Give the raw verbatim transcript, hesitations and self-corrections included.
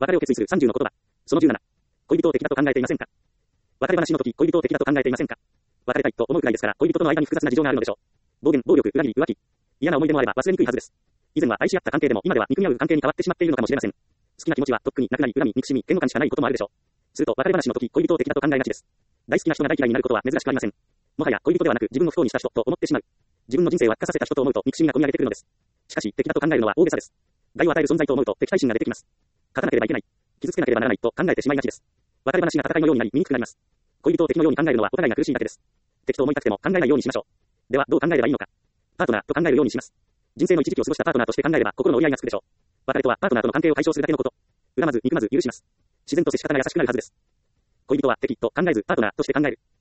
別れを決意するさんじゅうの言葉。そのじゅうなな。恋人を敵だと考えていませんか？別れ話の時、恋人を敵だと考えていませんか？別れたいと思うくらいですから、恋人との間に複雑な事情があるのでしょう。暴言、暴力、裏切り、浮気。嫌な思い出もあれば忘れにくいはずです。以前は愛し合った関係でも今では憎み合う関係に変わってしまっているのかもしれません。好きな気持ちはとっくになくなり、恨み、憎しみ、嫌悪感しかないこともあるでしょう。すると別れ話の時、恋人を敵だと考えがちです。大好きな人が大嫌いになることは珍しくありません。もはや恋人ではなく自分を不幸にした人と思ってしまう。自分の人生を悪化させた人と思うと憎しみが込み上げてくるのです。しかし敵だと考えるのは大げさです。害を与える存在と思うと敵対心が出てきます。勝たなければいけない。傷つけなければならないと考えてしまいがちです。別れ話が戦いのようになり、醜くなります。恋人を敵のように考えるのはお互いが苦しいだけです。敵と思いたくても考えないようにしましょう。ではどう考えればいいのか。パートナーと考えるようにします。人生の一時期を過ごしたパートナーとして考えれば心の折り合いがつくでしょう。別れとはパートナーとの関係を解消するだけのこと。恨まず憎まず許します。自然と接し方が優しくなるはずです。恋人は敵と考えずパートナーとして考える。